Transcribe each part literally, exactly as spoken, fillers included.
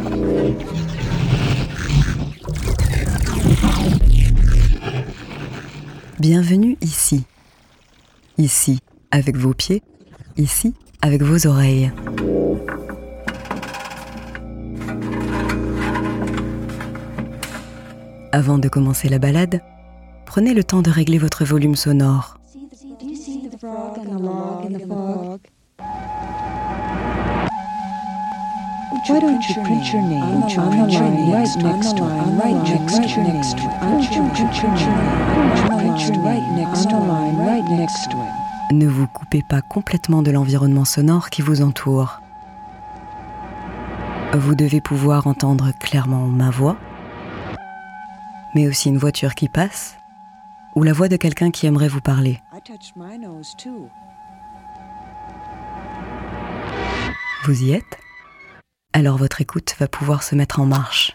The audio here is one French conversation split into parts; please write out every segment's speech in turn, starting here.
Bienvenue ici. Ici, avec vos pieds. Ici, avec vos oreilles. Avant de commencer la balade, prenez le temps de régler votre volume sonore. Why don't you print your name on the line right next to it, right next to next to it. Why don't you print your name right next to line right next to it. Ne vous coupez pas complètement de l'environnement sonore qui vous entoure. Vous devez pouvoir entendre clairement ma voix, mais aussi une voiture qui passe ou la voix de quelqu'un qui aimerait vous parler. Vous y êtes ? Alors votre écoute va pouvoir se mettre en marche.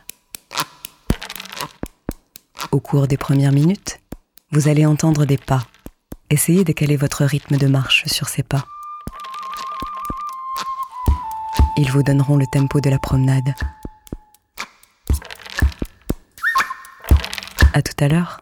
Au cours des premières minutes, vous allez entendre des pas. Essayez de caler votre rythme de marche sur ces pas. Ils vous donneront le tempo de la promenade. À tout à l'heure.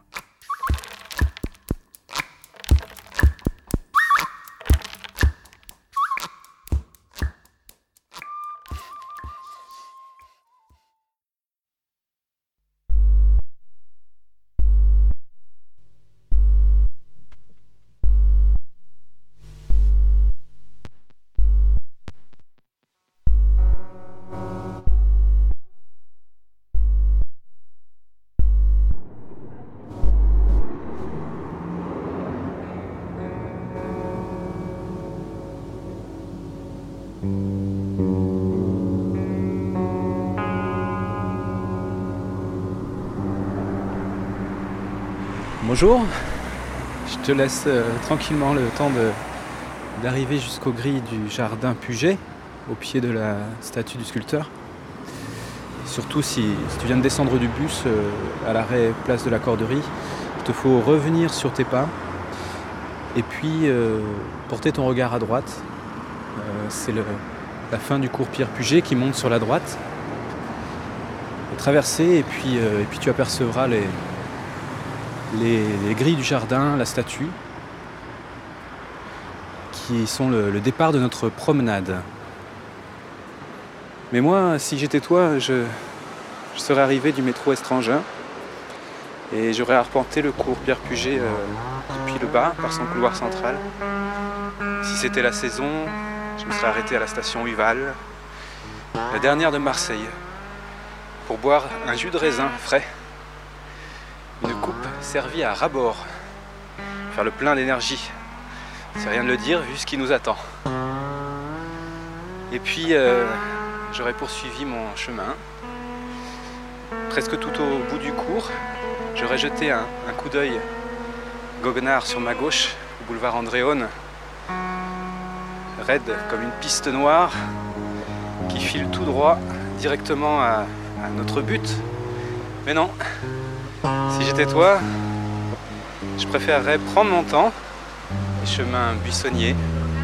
Bonjour, je te laisse euh, tranquillement le temps de, d'arriver jusqu'aux grilles du jardin Puget, au pied de la statue du sculpteur. Surtout si, si tu viens de descendre du bus euh, à l'arrêt place de la Corderie, il te faut revenir sur tes pas et puis euh, porter ton regard à droite. Euh, c'est le, la fin du cours Pierre Puget qui monte sur la droite. Et traverser et puis, euh, et puis tu apercevras les Les, les grilles du jardin, la statue, qui sont le, le départ de notre promenade. Mais moi, si j'étais toi, je, je serais arrivé du métro Estrangin et j'aurais arpenté le cours Pierre Puget euh, depuis le bas, par son couloir central. Si c'était la saison, je me serais arrêté à la station Uval, la dernière de Marseille, pour boire un jus de raisin frais. Une coupe servie à ras-bord. Faire le plein d'énergie. C'est rien de le dire vu ce qui nous attend. Et puis, euh, j'aurais poursuivi mon chemin. Presque tout au bout du cours, j'aurais jeté un, un coup d'œil goguenard sur ma gauche, au boulevard Andréone. Raide comme une piste noire qui file tout droit directement à, à notre but. Mais non. Si j'étais toi, je préférerais prendre mon temps, les chemins buissonniers,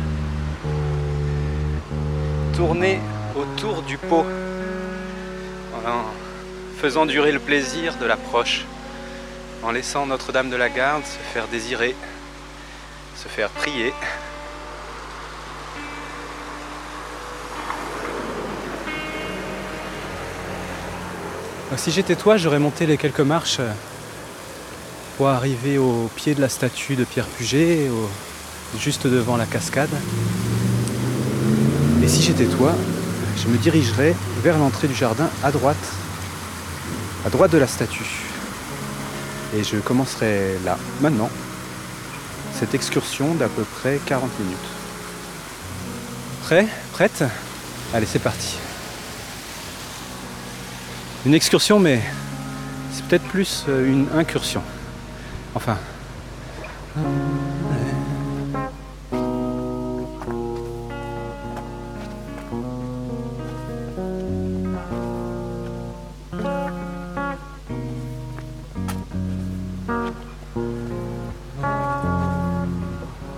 tourner autour du pot, en faisant durer le plaisir de l'approche, en laissant Notre-Dame de la Garde se faire désirer, se faire prier. Si j'étais toi, j'aurais monté les quelques marches pour arriver au pied de la statue de Pierre Puget, au, juste devant la cascade. Et si j'étais toi, je me dirigerais vers l'entrée du jardin à droite, à droite de la statue. Et je commencerai là, maintenant, cette excursion d'à peu près quarante minutes. Prêt ? Prête ? Allez, c'est parti. Une excursion, mais c'est peut-être plus une incursion. Enfin.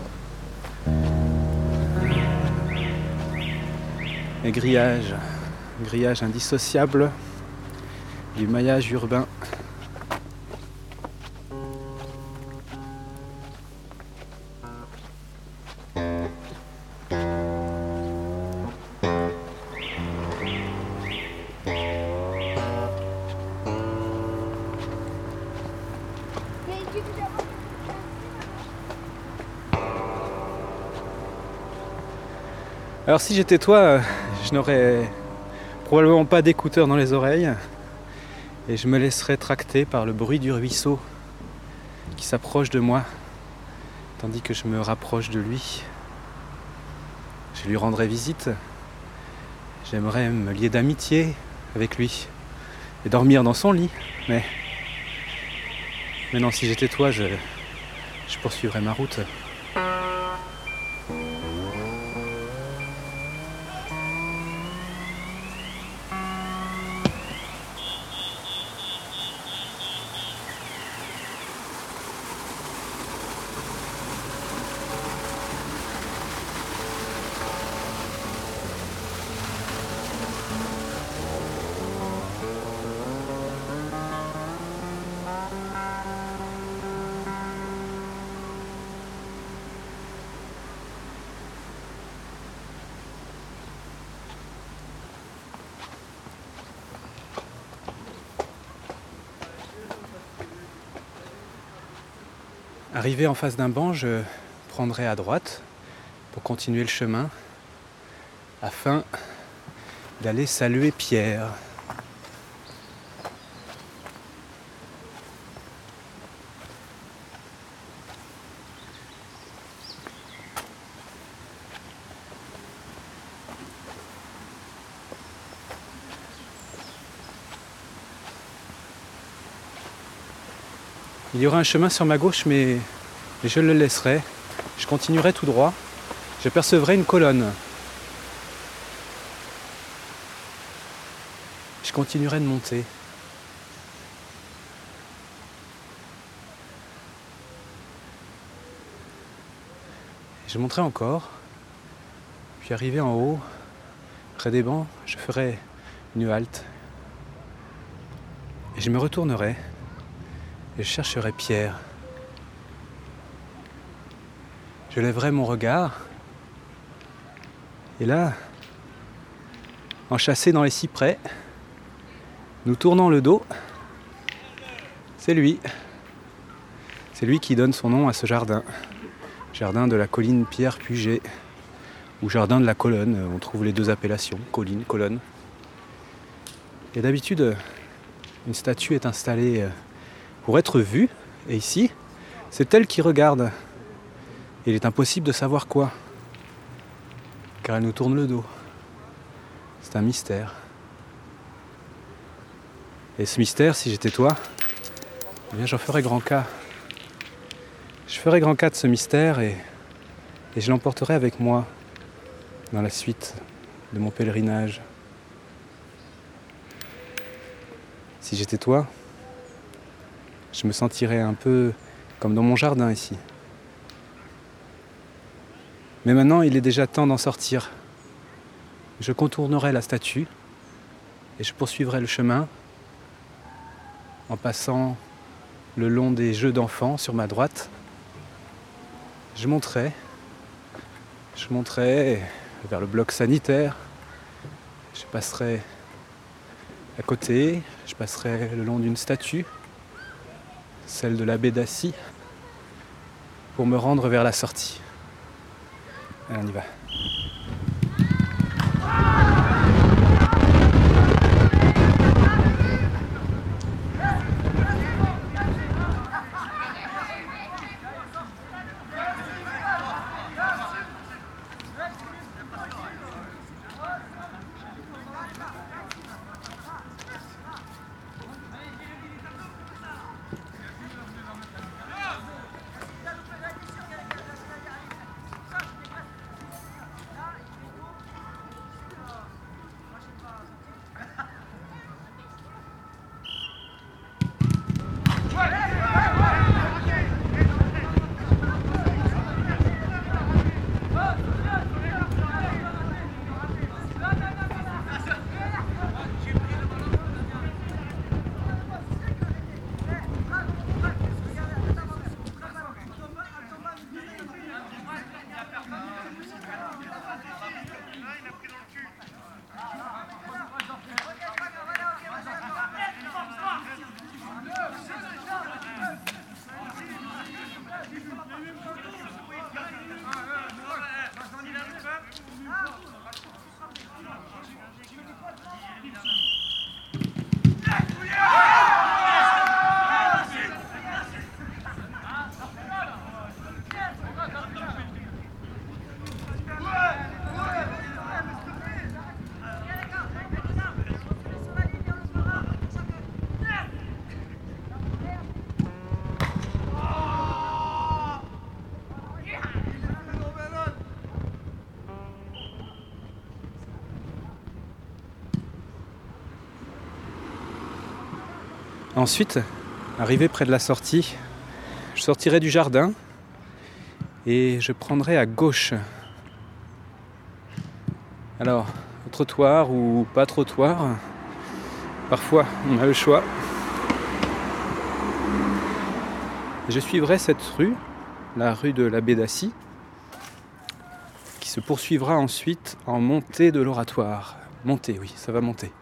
Les grillages grillage indissociable du maillage urbain. Alors si j'étais toi, je n'aurais probablement pas d'écouteurs dans les oreilles et je me laisserais tracter par le bruit du ruisseau qui s'approche de moi tandis que je me rapproche de lui. Je lui rendrai visite. J'aimerais me lier d'amitié avec lui et dormir dans son lit. Mais, mais non, si j'étais toi, je, je poursuivrais ma route. Arrivé en face d'un banc, je prendrai à droite pour continuer le chemin afin d'aller saluer Pierre. Il y aura un chemin sur ma gauche, mais je le laisserai. Je continuerai tout droit. J'apercevrai une colonne. Je continuerai de monter. Je monterai encore. Puis arrivé en haut, près des bancs, je ferai une halte. Et je me retournerai. Et je chercherai Pierre. Je lèverai mon regard. Et là, enchâssé dans les cyprès, nous tournons le dos. C'est lui. C'est lui qui donne son nom à ce jardin. Jardin de la colline Pierre Puget. Ou jardin de la colonne. On trouve les deux appellations. Colline, colonne. Et d'habitude, une statue est installée pour être vue, et ici, c'est elle qui regarde. Et il est impossible de savoir quoi, car elle nous tourne le dos. C'est un mystère. Et ce mystère, si j'étais toi, eh bien j'en ferais grand cas. Je ferais grand cas de ce mystère et, et je l'emporterais avec moi dans la suite de mon pèlerinage. Si j'étais toi, je me sentirais un peu comme dans mon jardin ici. Mais maintenant, il est déjà temps d'en sortir. Je contournerai la statue et je poursuivrai le chemin en passant le long des jeux d'enfants sur ma droite. Je monterai, je monterai vers le bloc sanitaire. Je passerai à côté, je passerai le long d'une statue, celle de l'abbé Dassy, pour me rendre vers la sortie. Allez, on y va. Ensuite, arrivé près de la sortie, je sortirai du jardin et je prendrai à gauche. Alors, trottoir ou pas trottoir, parfois on a le choix. Je suivrai cette rue, la rue de l'abbé d'Assy, qui se poursuivra ensuite en montée de l'Oratoire. Montée, oui, ça va monter.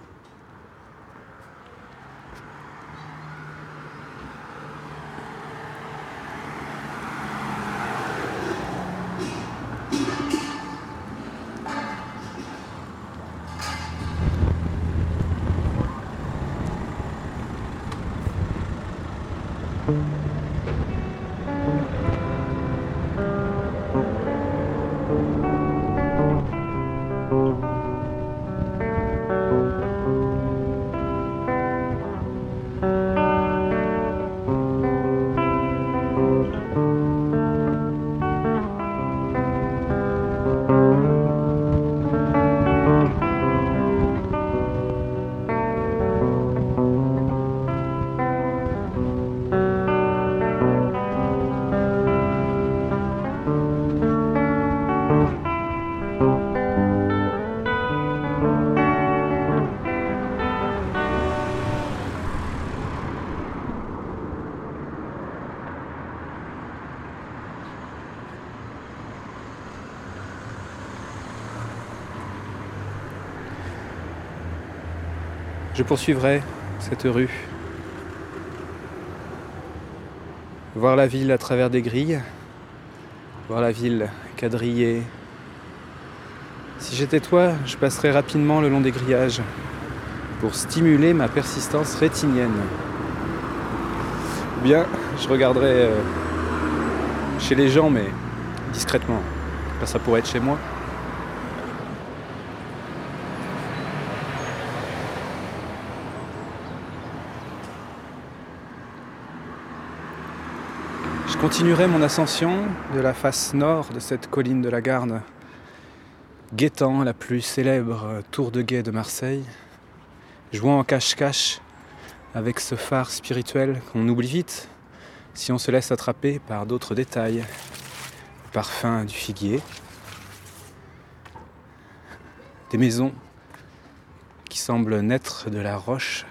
Je poursuivrai cette rue, voir la ville à travers des grilles, voir la ville quadrillée. Si j'étais toi, je passerais rapidement le long des grillages pour stimuler ma persistance rétinienne. Ou bien, je regarderais euh, chez les gens, mais discrètement. Là, ça pourrait être chez moi. Je continuerai mon ascension de la face nord de cette colline de la Garde, guettant la plus célèbre tour de guet de Marseille, jouant en cache-cache avec ce phare spirituel qu'on oublie vite si on se laisse attraper par d'autres détails, le parfum du figuier, des maisons qui semblent naître de la roche.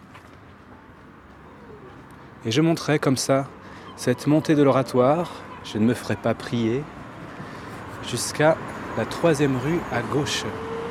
Et je monterai comme ça cette montée de l'Oratoire, je ne me ferai pas prier, jusqu'à la troisième rue à gauche.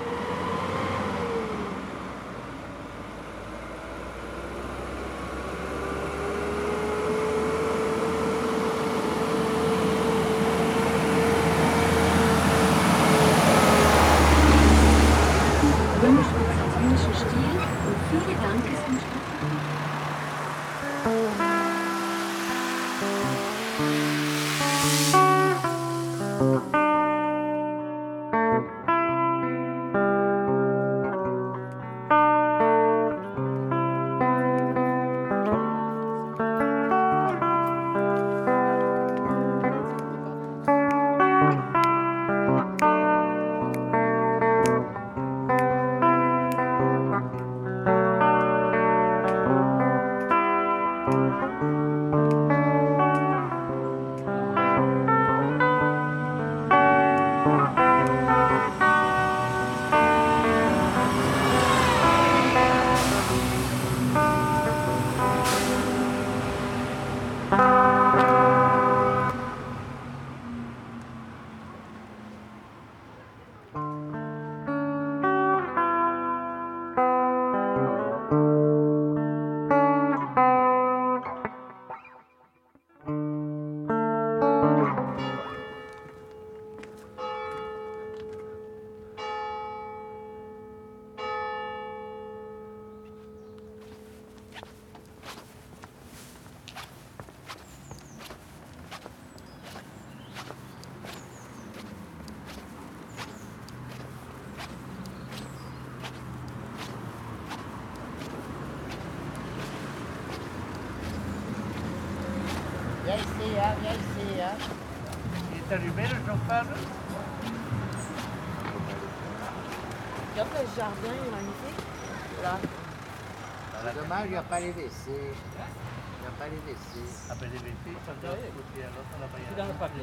Viens ici, hein, viens ici, hein. Il est allumé le chauffage? Regarde le jardin, il est magnifique. Là. C'est dommage, il n'y a pas les W C. Il n'y a pas les W C. Ah ben les W C, ils sont de l'autre côté, alors on n'a pas rien. Dans le papier,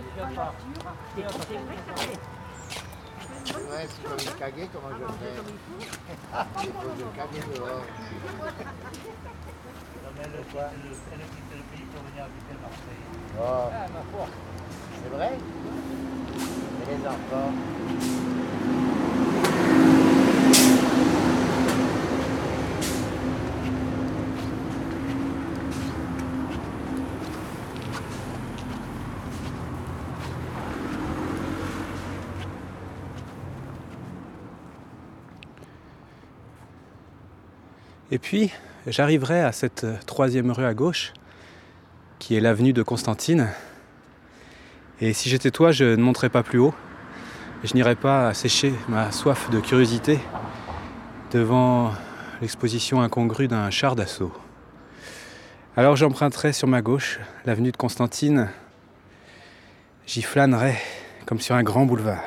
ouais, si je veux me caguer, comment je fais? Il faut que je cague dehors. Elle a quitté le pays pour venir habiter Marseille. Oh. Ah, ma foi. C'est vrai? Et les enfants? Et puis, j'arriverai à cette troisième rue à gauche, qui est l'avenue de Constantine. Et si j'étais toi, je ne monterais pas plus haut. Je n'irais pas assécher ma soif de curiosité devant l'exposition incongrue d'un char d'assaut. Alors j'emprunterai sur ma gauche l'avenue de Constantine. J'y flânerai comme sur un grand boulevard.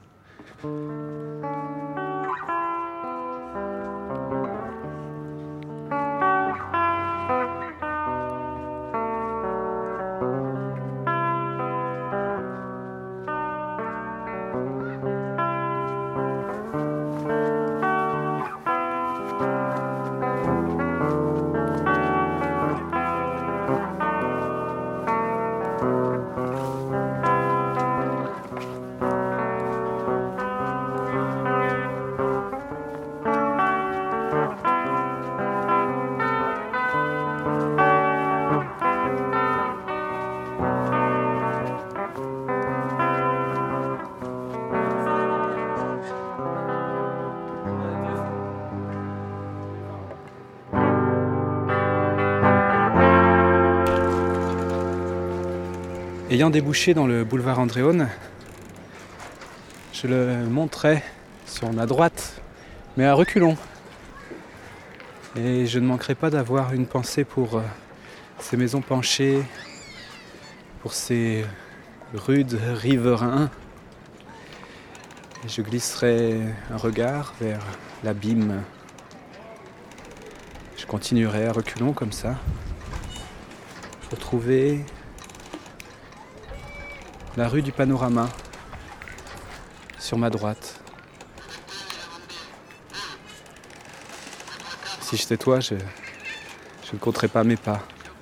Ayant débouché dans le boulevard Andréone, je le monterai sur ma droite, mais à reculons. Et je ne manquerai pas d'avoir une pensée pour ces maisons penchées, pour ces rudes riverains. Et je glisserai un regard vers l'abîme. Je continuerai à reculons comme ça, pour trouver la rue du Panorama, sur ma droite. Si j'étais toi, je, je ne compterais pas mes pas.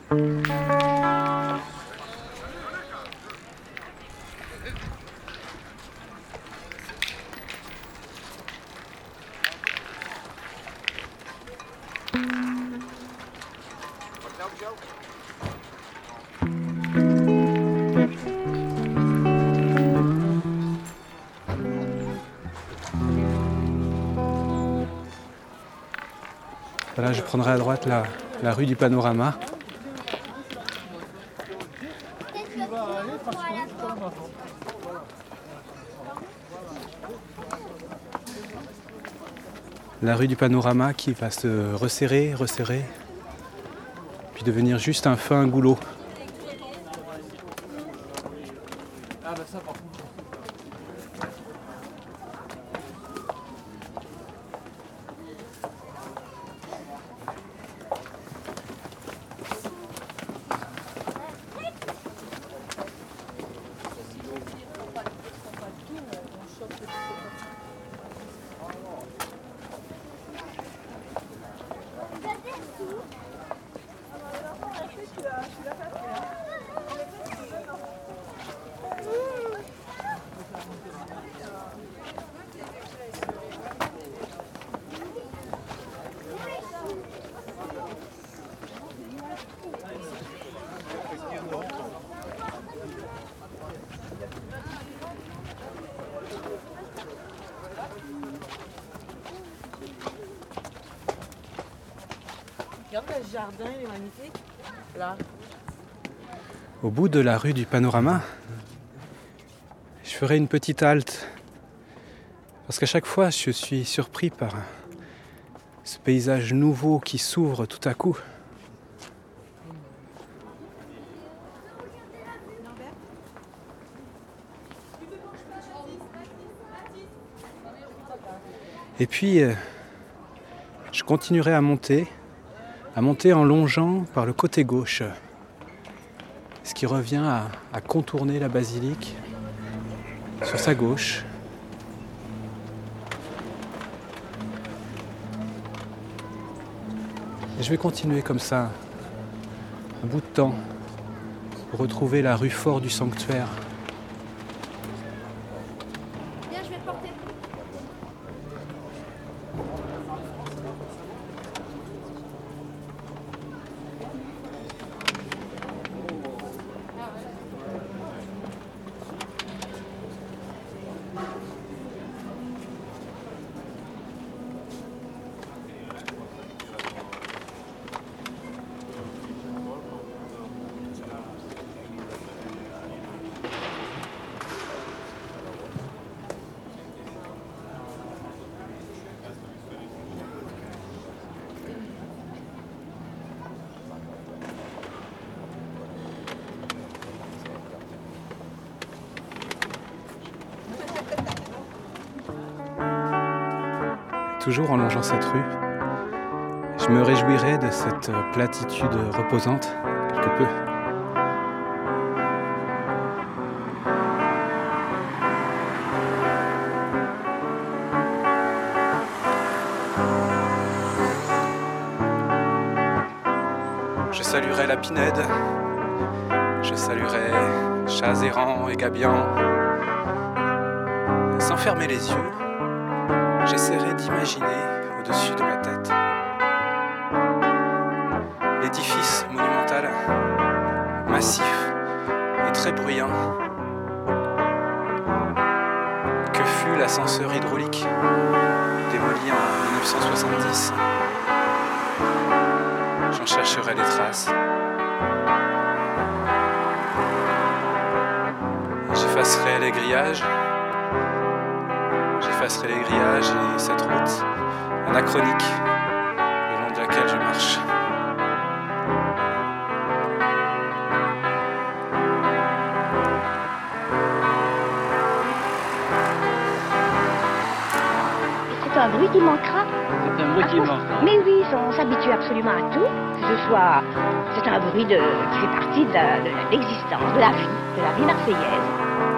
Voilà, je prendrai à droite la, la rue du Panorama. La rue du Panorama qui va se resserrer, resserrer, puis devenir juste un fin goulot. Regarde le jardin, il est magnifique. Là. Au bout de la rue du Panorama, je ferai une petite halte. Parce qu'à chaque fois, je suis surpris par ce paysage nouveau qui s'ouvre tout à coup. Et puis, je continuerai à monter à monter en longeant par le côté gauche, ce qui revient à, à contourner la basilique sur sa gauche. Et je vais continuer comme ça, un bout de temps, pour retrouver la rue Fort du Sanctuaire. Viens, je vais te porter. Toujours en longeant cette rue, je me réjouirais de cette platitude reposante, quelque peu. Je saluerai la Pinède, je saluerai chats errants et gabians. Sans fermer les yeux, j'essaierai d'imaginer au-dessus de ma tête l'édifice monumental, massif et très bruyant que fut l'ascenseur hydraulique démoli en mille neuf cent soixante-dix. J'en chercherai les traces. J'effacerai les grillages. J'effacerai les grillages et cette route anachronique le long de laquelle je marche. C'est un bruit qui manquera. C'est un bruit qui manque. Mais oui, on s'habitue absolument à tout. Que ce soit, c'est un bruit de, qui fait partie de, la- de l'existence, de la vie, de la vie marseillaise.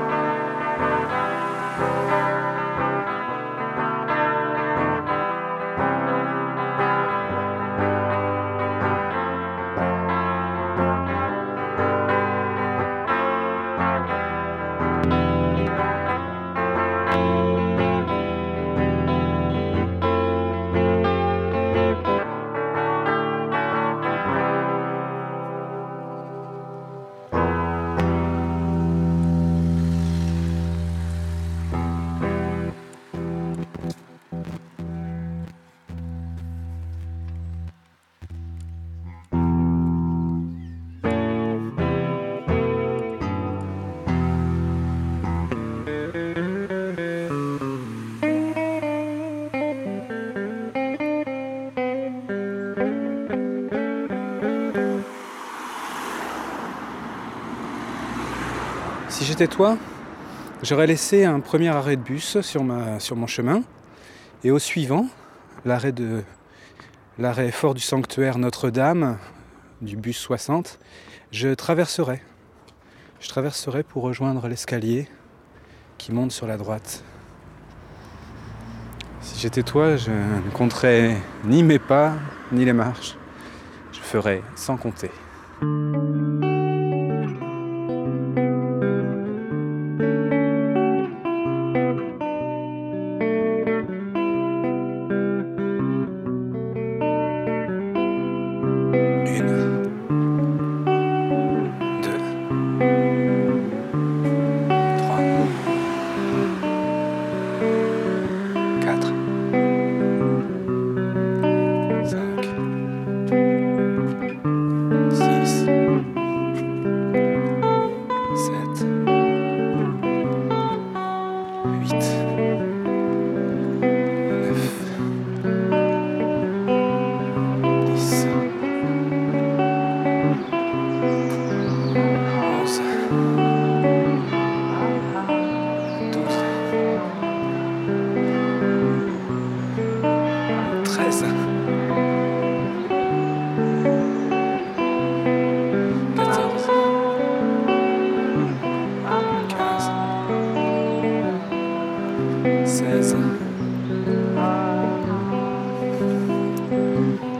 Si j'étais toi, j'aurais laissé un premier arrêt de bus sur, ma, sur mon chemin et au suivant, l'arrêt, de, l'arrêt Fort du Sanctuaire Notre-Dame du bus soixante, je traverserai. Je traverserai pour rejoindre l'escalier qui monte sur la droite. Si j'étais toi, je ne compterais ni mes pas, ni les marches. Je ferais sans compter. Six,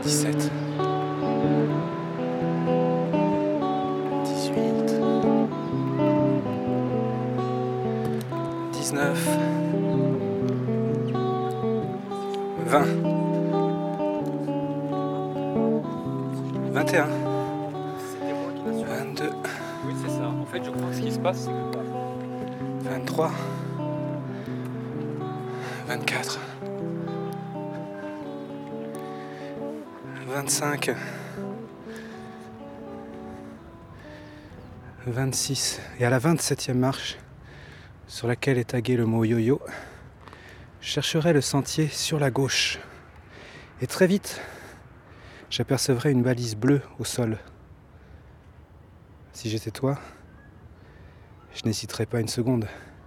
dix-sept, dix-huit, dix-neuf, vingt, vingt et un, vingt-deux. Oui, c'est ça. En fait, je crois que ce qui se passe, c'est que... vingt-trois, vingt-quatre, vingt-cinq, vingt-six. Et à la vingt-septième marche, sur laquelle est tagué le mot yo-yo, je chercherai le sentier sur la gauche. Et très vite, j'apercevrai une balise bleue au sol. Si j'étais toi, je n'hésiterais pas une seconde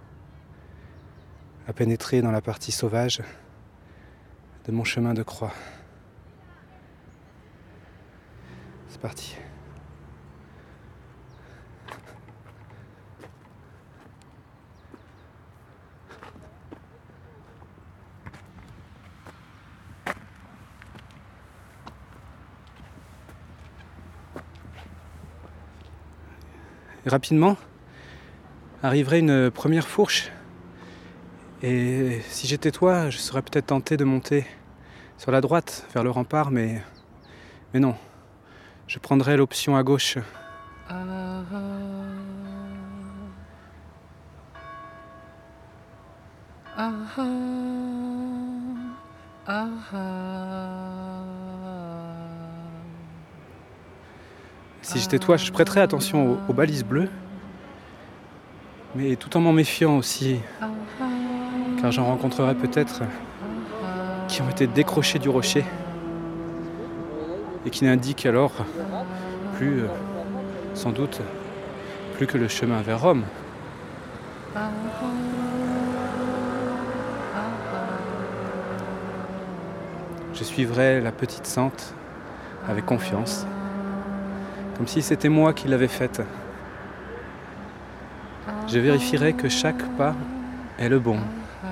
à pénétrer dans la partie sauvage de mon chemin de croix. C'est parti. Et rapidement, arriverait une première fourche. Et si j'étais toi, je serais peut-être tenté de monter sur la droite, vers le rempart, mais, mais non. Je prendrais l'option à gauche. Ah, ah, ah, ah. Si j'étais toi, je prêterais attention aux, aux balises bleues, mais tout en m'en méfiant aussi, car j'en rencontrerais peut-être qui ont été décrochés du rocher et qui n'indiquent alors plus, euh, sans doute, plus que le chemin vers Rome. Je suivrai la petite sente avec confiance, comme si c'était moi qui l'avais faite. Je vérifierai que chaque pas est le bon.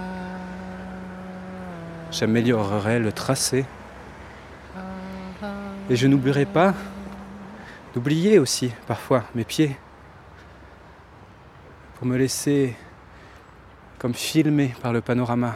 J'améliorerai le tracé. Et je n'oublierai pas d'oublier aussi, parfois, mes pieds, pour me laisser comme filmé par le panorama.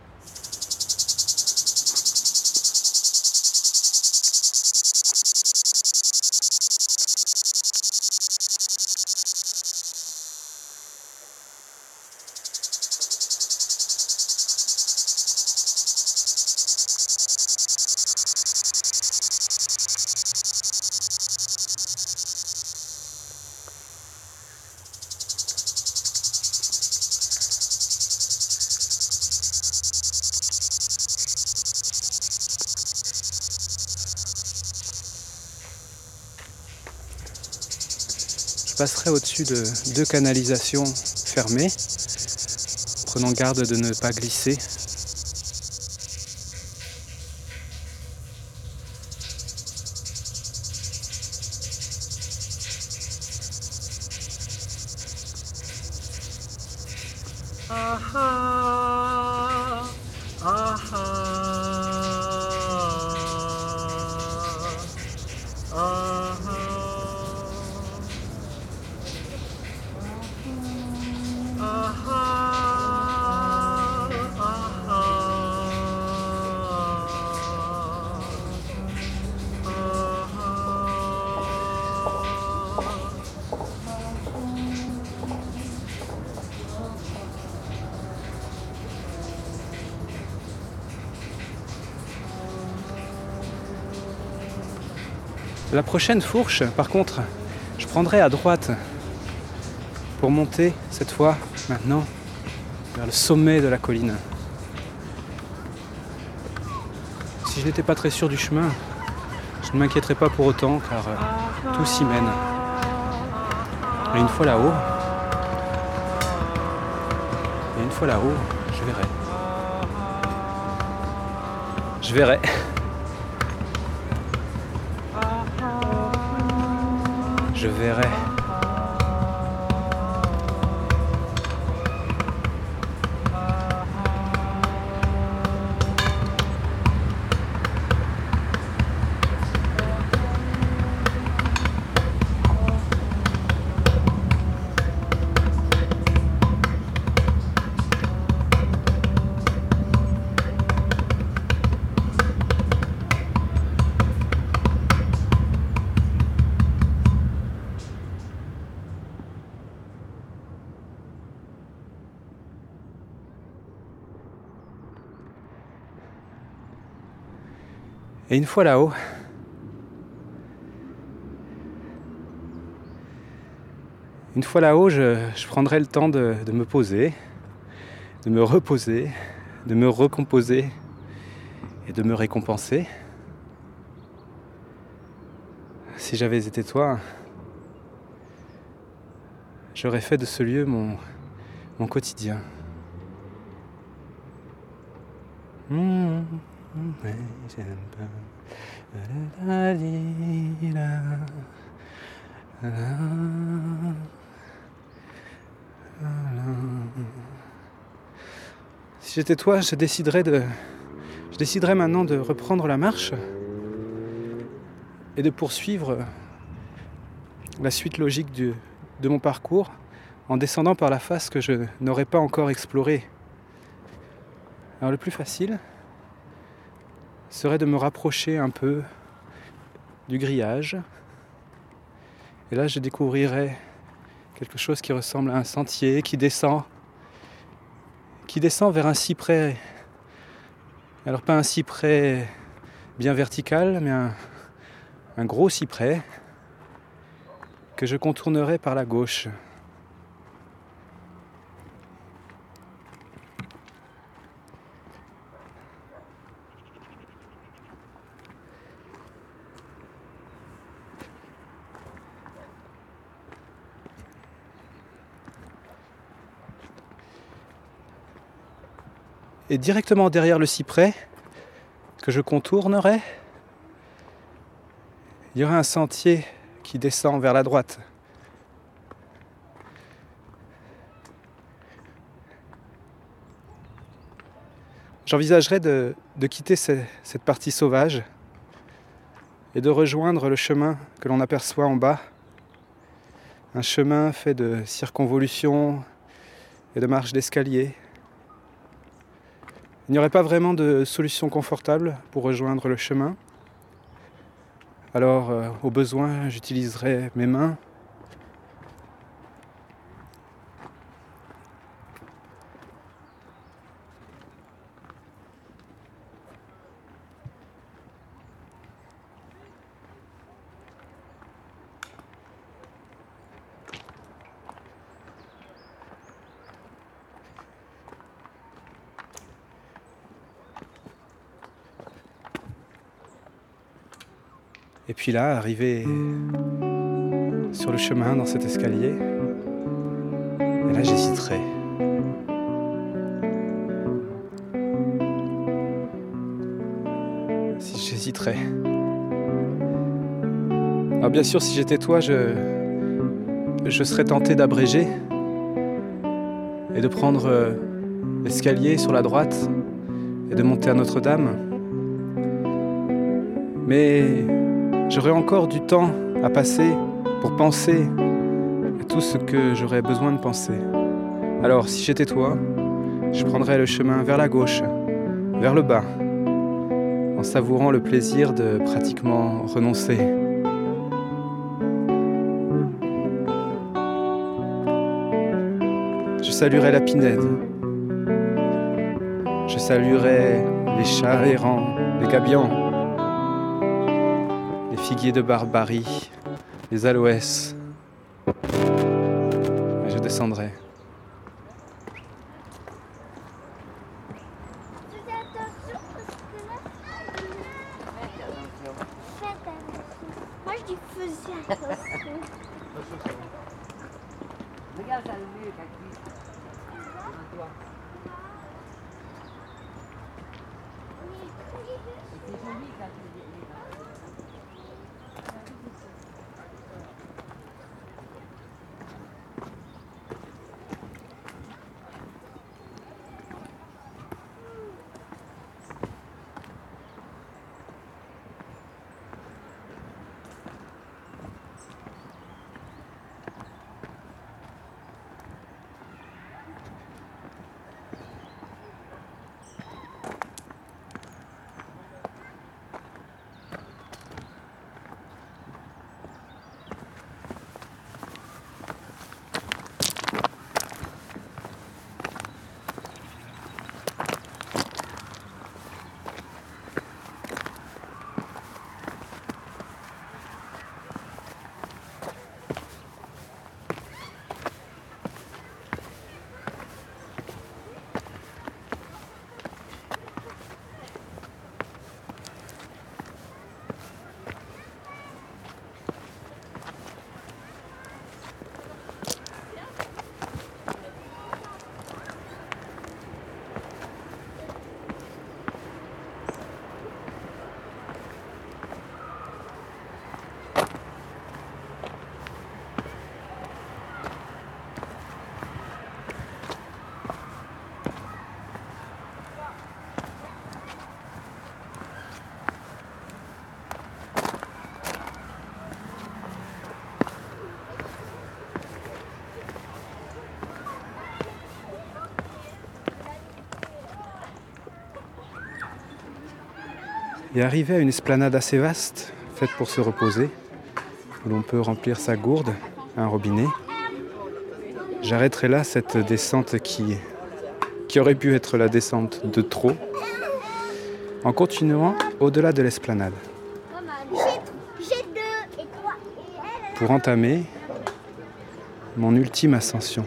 Je passerai au-dessus de deux canalisations fermées, prenant garde de ne pas glisser. Ah, ah, ah, ah, ah, La prochaine fourche, par contre, je prendrai à droite pour monter, cette fois, maintenant, vers le sommet de la colline. Si je n'étais pas très sûr du chemin, je ne m'inquiéterais pas pour autant, car euh, tout s'y mène. Et une fois là-haut, et une fois là-haut, je verrai. Je verrai. Je verrai. Et une fois là-haut, une fois là-haut, je, je prendrai le temps de, de me poser, de me reposer, de me recomposer et de me récompenser. Si j'avais été toi, j'aurais fait de ce lieu mon, mon quotidien. Si j'étais toi, je déciderais de, je déciderais maintenant de reprendre la marche et de poursuivre la suite logique du, de mon parcours en descendant par la face que je n'aurais pas encore explorée. Alors le plus facile serait de me rapprocher un peu du grillage. Et là, je découvrirais quelque chose qui ressemble à un sentier qui descend, qui descend vers un cyprès. Alors pas un cyprès bien vertical, mais un, un gros cyprès que je contournerai par la gauche. Et directement derrière le cyprès que je contournerai, il y aura un sentier qui descend vers la droite. J'envisagerais de, de quitter ce, cette partie sauvage et de rejoindre le chemin que l'on aperçoit en bas. Un chemin fait de circonvolutions et de marches d'escalier. Il n'y aurait pas vraiment de solution confortable pour rejoindre le chemin. Alors, euh, au besoin, j'utiliserai mes mains. Et puis là, arrivé sur le chemin dans cet escalier, et là j'hésiterai. Si j'hésiterais. Alors bien sûr, si j'étais toi, je, je serais tenté d'abréger et de prendre l'escalier sur la droite et de monter à Notre-Dame. Mais j'aurais encore du temps à passer pour penser à tout ce que j'aurais besoin de penser. Alors, si j'étais toi, je prendrais le chemin vers la gauche, vers le bas, en savourant le plaisir de pratiquement renoncer. Je saluerais la pinède. Je saluerais les chats errants, les gabions, les figuiers de Barbarie, les aloès. Et je descendrai. Moi je dis faisais attention. Regarde ça, le mieux, Kaki. Toi. C'est joli quand tu dis. Et arrivé à une esplanade assez vaste, faite pour se reposer, où l'on peut remplir sa gourde à un robinet, j'arrêterai là cette descente qui, qui aurait pu être la descente de trop, en continuant au-delà de l'esplanade, pour entamer mon ultime ascension.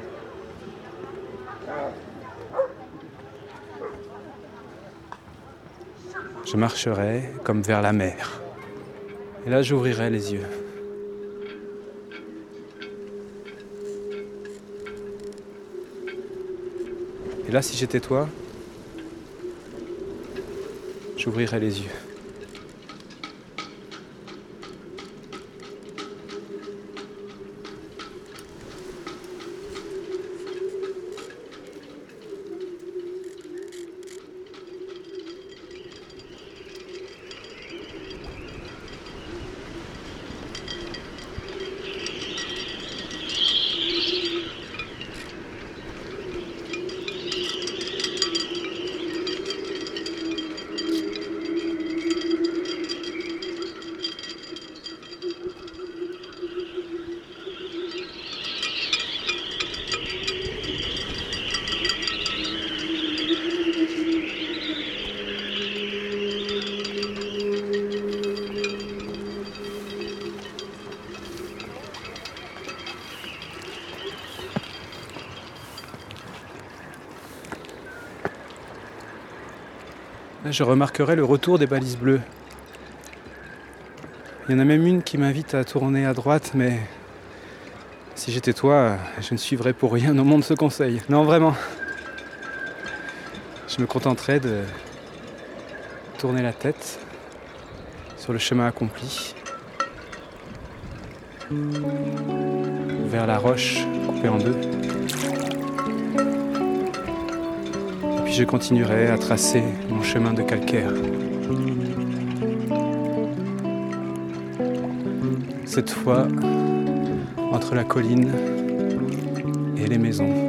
Je marcherai comme vers la mer. Et là, j'ouvrirai les yeux. Et là, si j'étais toi, j'ouvrirais les yeux. Là, je remarquerai le retour des balises bleues. Il y en a même une qui m'invite à tourner à droite, mais si j'étais toi, je ne suivrais pour rien au monde ce conseil. Non, vraiment. Je me contenterais de tourner la tête sur le chemin accompli, vers la roche coupée en deux. Et puis je continuerai à tracer mon chemin de calcaire. Cette fois, entre la colline et les maisons.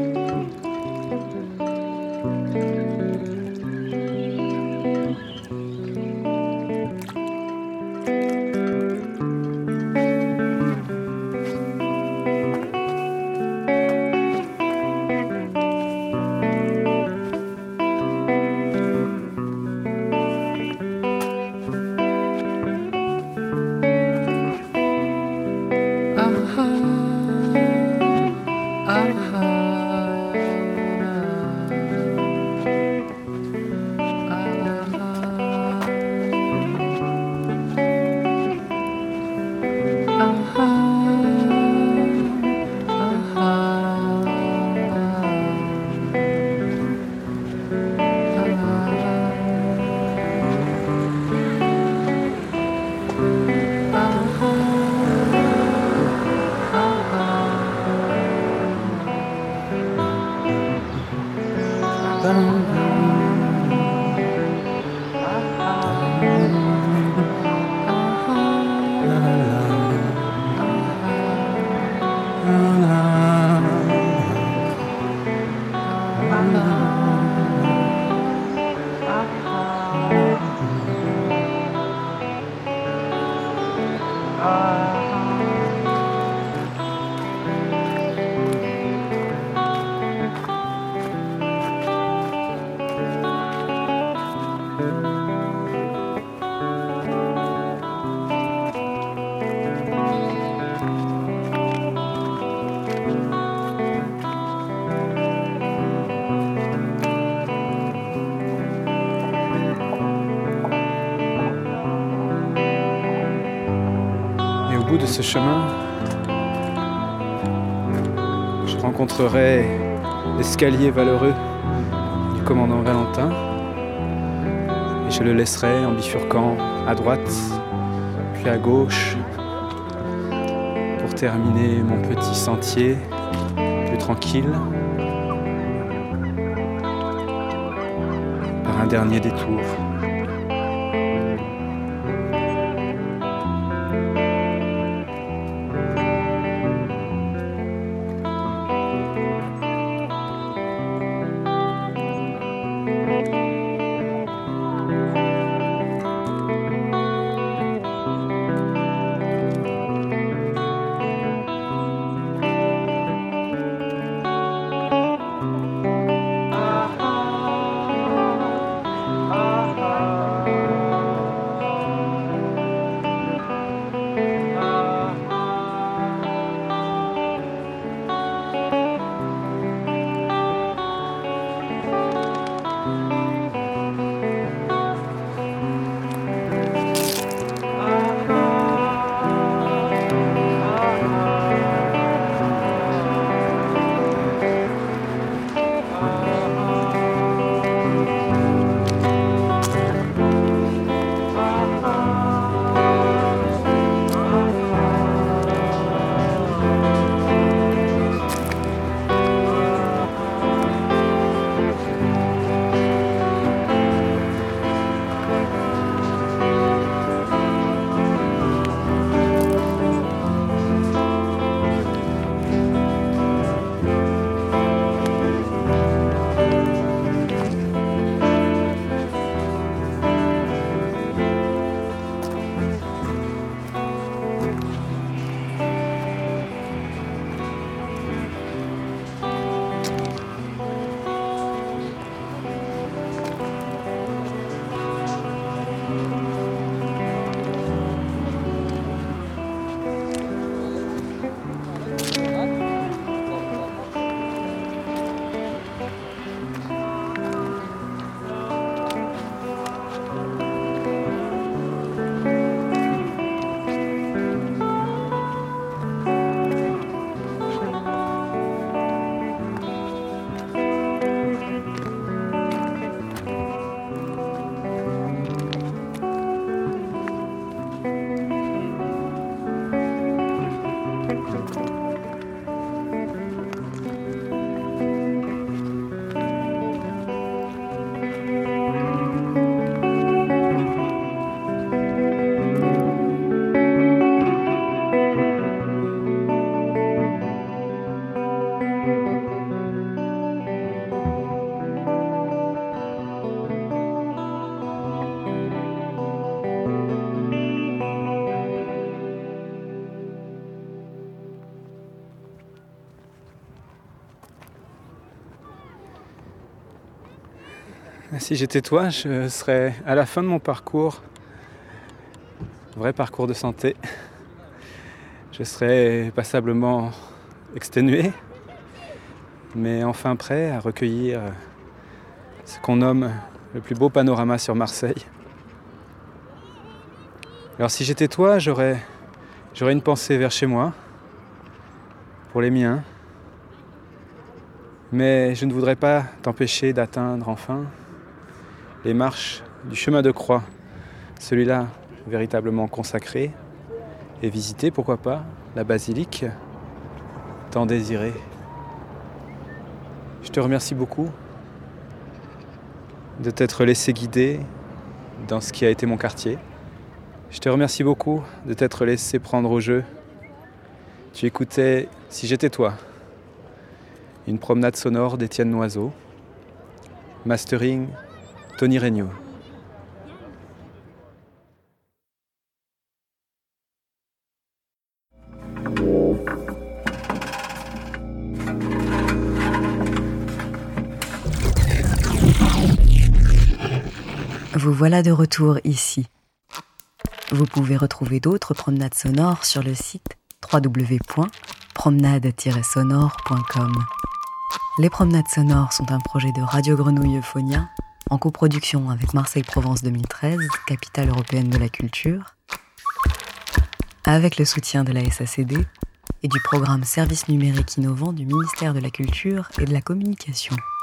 Au bout de ce chemin, je rencontrerai l'escalier valeureux du commandant Valentin et je le laisserai en bifurquant à droite puis à gauche pour terminer mon petit sentier plus tranquille par un dernier détour. Si j'étais toi, je serais à la fin de mon parcours, vrai parcours de santé. Je serais passablement exténué, mais enfin prêt à recueillir ce qu'on nomme le plus beau panorama sur Marseille. Alors si j'étais toi, j'aurais, j'aurais une pensée vers chez moi, pour les miens, mais je ne voudrais pas t'empêcher d'atteindre enfin les marches du chemin de croix, celui-là véritablement consacré, et visiter, pourquoi pas, la basilique tant désirée. Je te remercie beaucoup de t'être laissé guider dans ce qui a été mon quartier. Je te remercie beaucoup de t'être laissé prendre au jeu. Tu écoutais Si j'étais toi, une promenade sonore d'Étienne Noiseau. Mastering, Tony Regnault. Vous voilà de retour ici. Vous pouvez retrouver d'autres promenades sonores sur le site w w w point promenade tiret sonore point com. Les promenades sonores sont un projet de Radio Grenouille Euphonia en coproduction avec Marseille-Provence deux mille treize, capitale européenne de la culture, avec le soutien de la S A C D et du programme Services numériques innovants du ministère de la Culture et de la Communication.